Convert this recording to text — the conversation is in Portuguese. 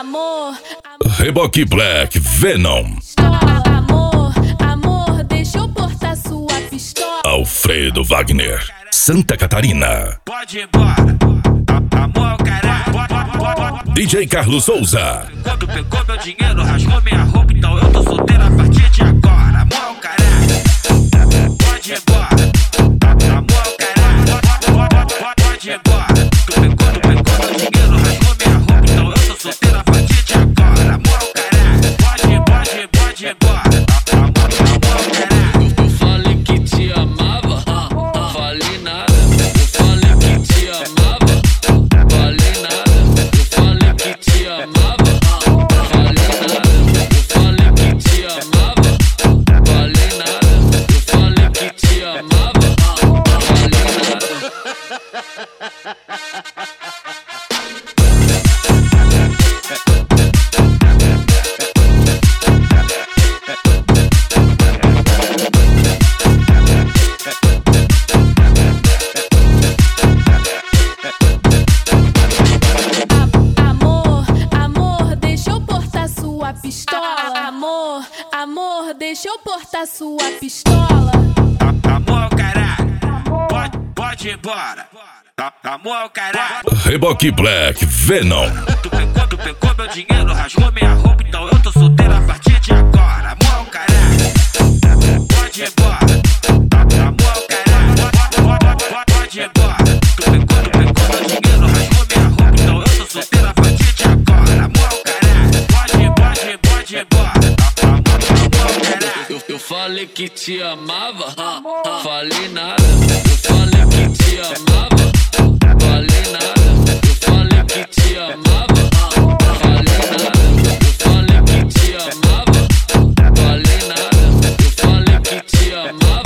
Reboque Black Venom. Amor, deixa eu portar sua pistola. Alfredo Wagner, Santa Catarina. Pode ir embora, amor, caralho. DJ Carlos Souza. Quando pegou meu dinheiro, rasgou minha roupa, então eu tô solteiro a partir de agora. Amor, caralho. Pode ir embora, amor, caralho. Pode ir embora. Tu pegou meu dinheiro, rasgou minha roupa, então eu tô solteiro a partir de agora. Amor, caralho. Pode ir embora, amor, caralho. Eu falei que te amava, falei nada. Eu falei que te amava, falei nada. Eu falei que te amava, falei nada. Eu falei que te amava, falei nada. Eu falei que te amava, falei nada. Amor, deixa eu portar sua pistola. Amor, deixa eu portar sua pistola. Amor, caralho. Pode ir embora, amor, caralho. Reboque Black Venom. Tu pegou meu dinheiro, rasgou minha roupa, então eu tô solteiro a partir de agora. Amor, caralho. Pode ir embora, amor, caralho. Pode ir embora. Tu pegou meu dinheiro, rasgou minha roupa, então eu tô solteiro a partir de agora. Amor, caralho. Pode ir embora, amor, caralho. Eu falei que te amava, falei nada. Eu falei que te amava, falei nada. Eu falei que te amava, falei nada. Eu falei que te amava, falei nada. Eu falei que te amava.